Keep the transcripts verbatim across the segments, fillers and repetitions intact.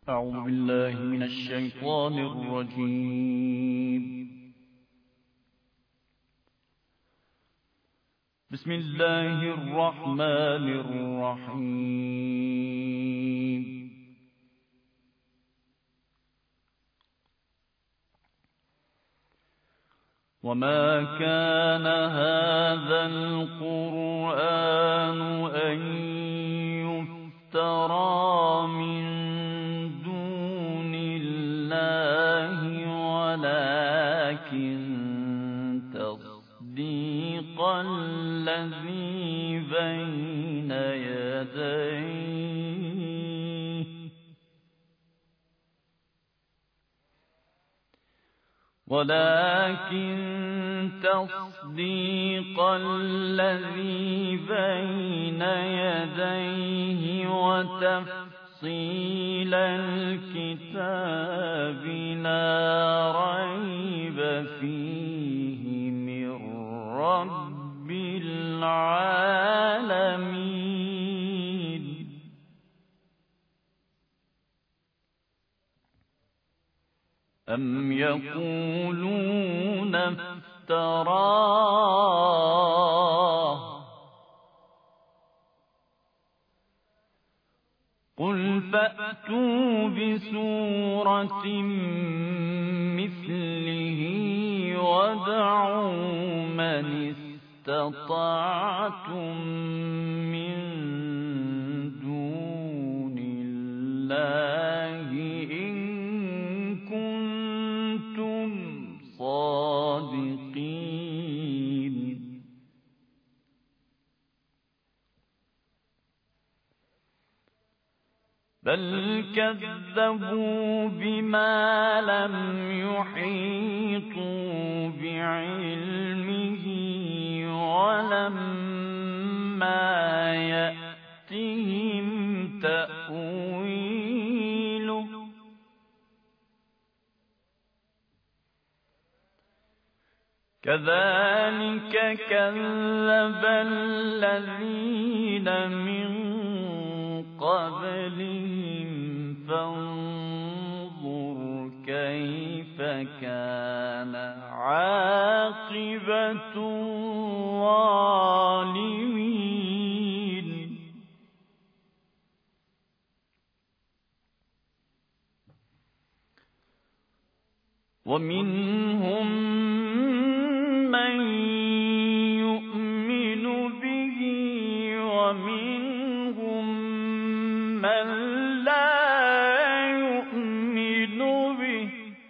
أعوذ بالله من الشيطان الرجيم. بسم الله الرحمن الرحيم. وما كان هذا القرآن أن يفترى من دون الله ولكن تصديق الذي بين يديه ولكن تصديق الذي بين يديه وتفصيل الكتاب لا ريب فيه من رب العالمين. أم يقولون افتراه قل فأتوا بسورة مثله وادعوا من استطعتم من دون الله إن كنتم صادقين. بل كذبوا بما لم يحيطوا بعلمه ولما يأتهم تأويله كذلك كذب الذين من قبلهم فانظر كيف كان عاقبة الظالمين. ومنهم من يؤمن به ومنهم من لا يؤمن به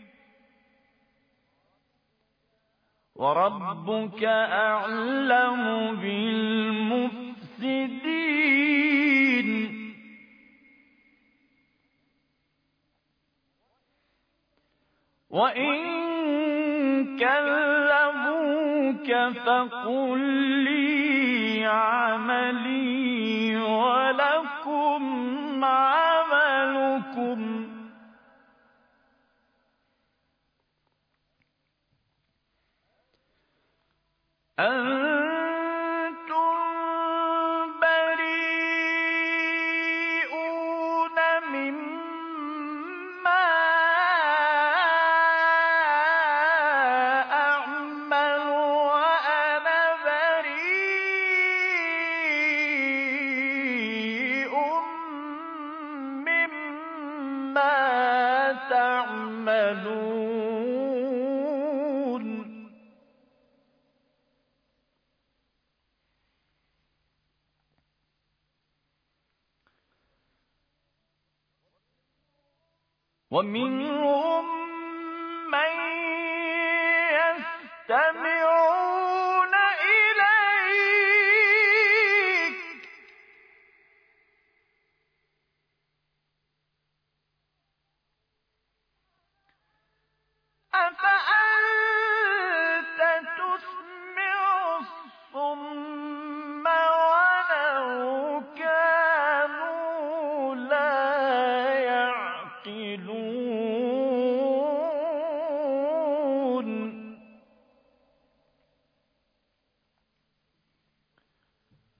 وربك أعلم بالمفسدين. وإن كذبوك فقل لي عملي ولكم عملكم أنتم بريئون مما أعمل وأنا بريء مما تعملون. ومنهم من يستمعون إليك أفأنت تسمع الصم ولو كانوا لا يعقلون.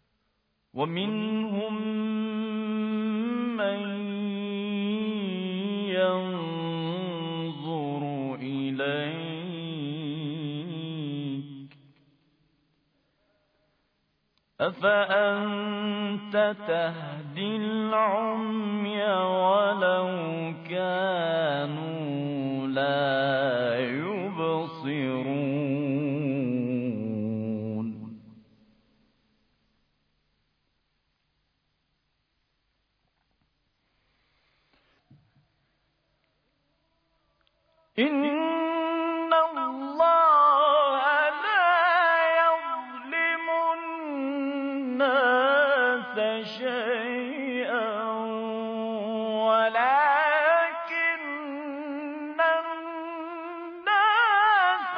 ومنهم من أفأنت تهدي العمي ولو كانوا لا يبصرون إن الله لا يظلم الناس شيئا ولكن الناس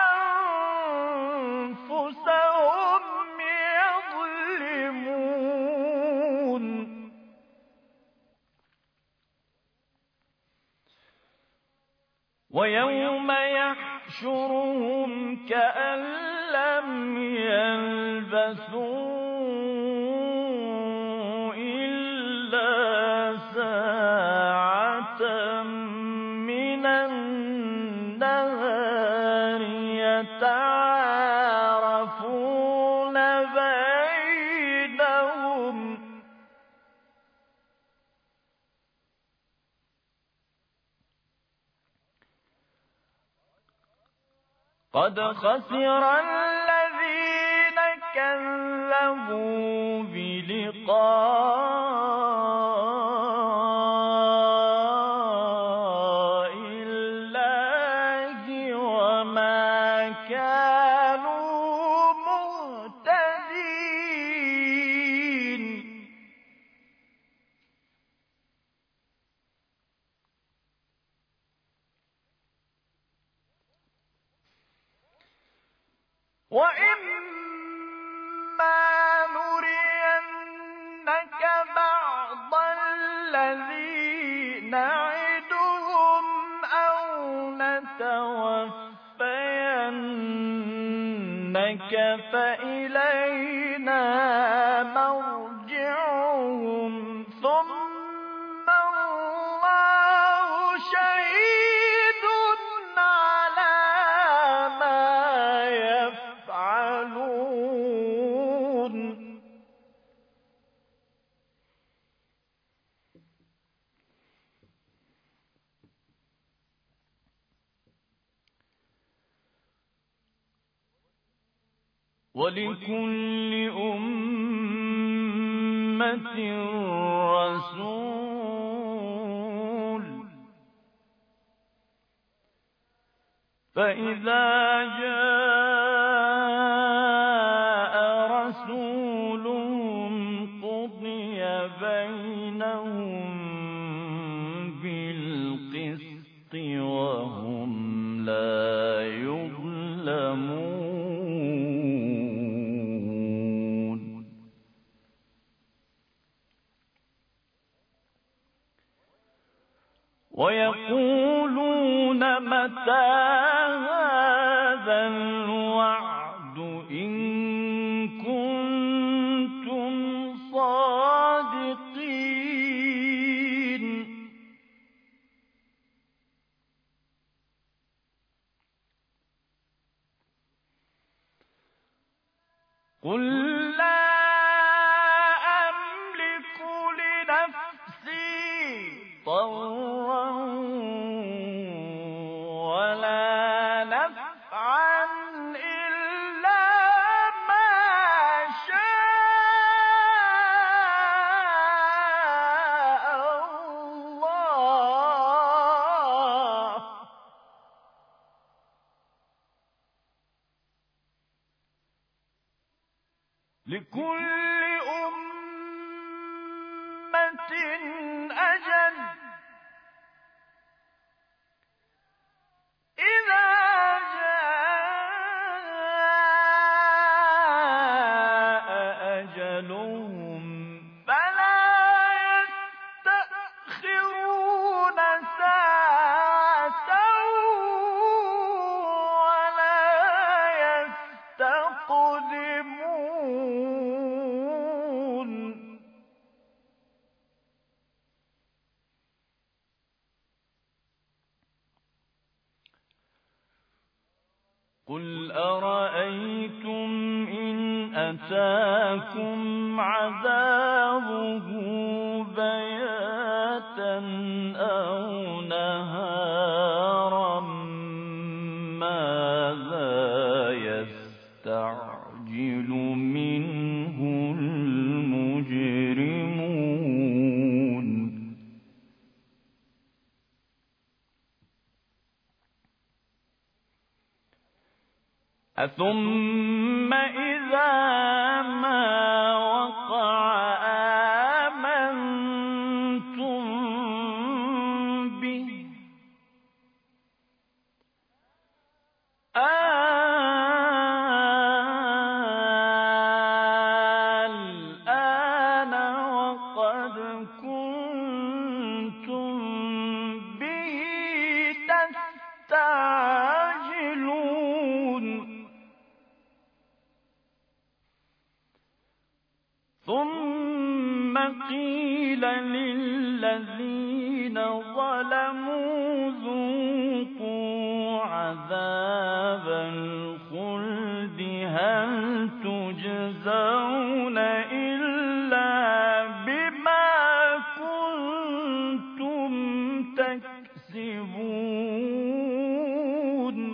أنفسهم يظلمون ويوم يحشرهم كأن لم يلبثوا إلا ساعة من النهار يتعارفون بينهم قد خسر الذين كذبوا بلقاء الله وما كانوا مهتدين وَإِمَّا نُرِيَنَّكَ بَعْضَ الَّذِي نَعِدُهُمْ أَوْ نَتَوَفَّيَنَّكَ فَإِلَيْنَا مَرْجِعُهُمْ ثُمَّ اللَّهُ شَهِيدٌ عَلَى مَا يفعلون ولكل أمة رسول فإذا جاء رسولهم قضي بينهم بالقسط وهم لا يظلمون ويقولون متى هذا الوعد إن كنتم صادقين قل لا أملك لنفسي ضرا ولا نفعا إلا ما شاء الله لكل أمة أجل إذا جاء أجلهم فلا يستأخرون ساعة ولا يستقدمون قل أرأيتم إن أتاكم عذابه بياتا أو نهارا ماذا يستعجل منه المجرمون أثم إذا ما وقع آمنتم به الآن وقد كنتم به تستعجلون ثم قيل للذين ظلموا ذوقوا عذاب الخلد هل تجزون إلا بما كنتم تكسبون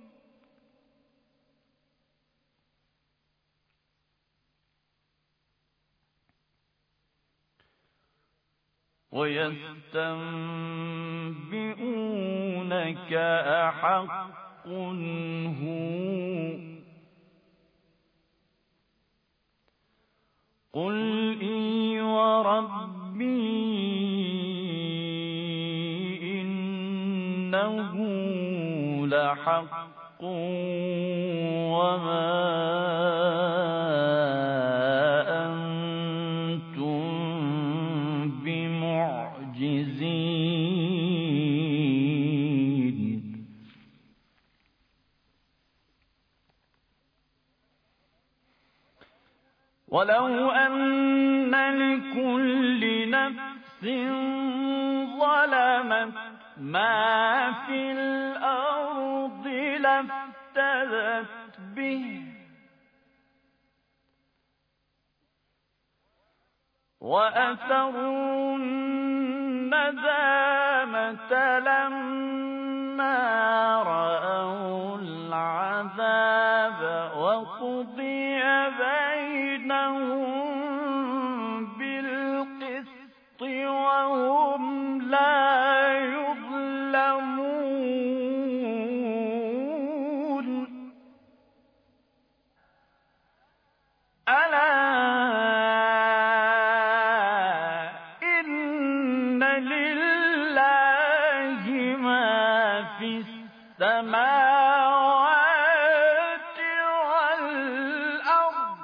ويستنبئونك أحق هو قل إي وربي إنه لحق وما ولو أن لكل نفس ظلمت ما في الأرض لافتدت به وأسروا الندامة لما رأوا العذاب وقضي بينهم بالقسط وهم لا يظلمون ألا إن لله ما في السماوات والأرض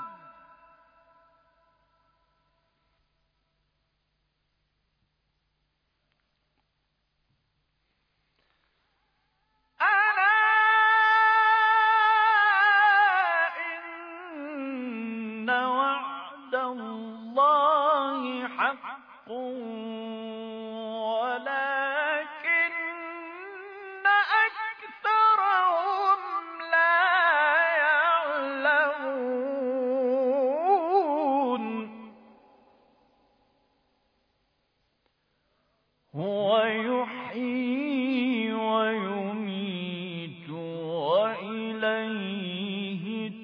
ألا إن وعد الله حق ولكن أكثرهم لا يعلمون هو يحيي ويميت وإليه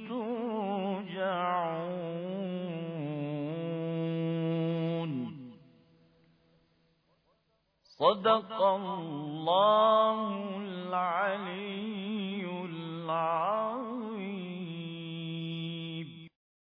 ترجعون صدق الله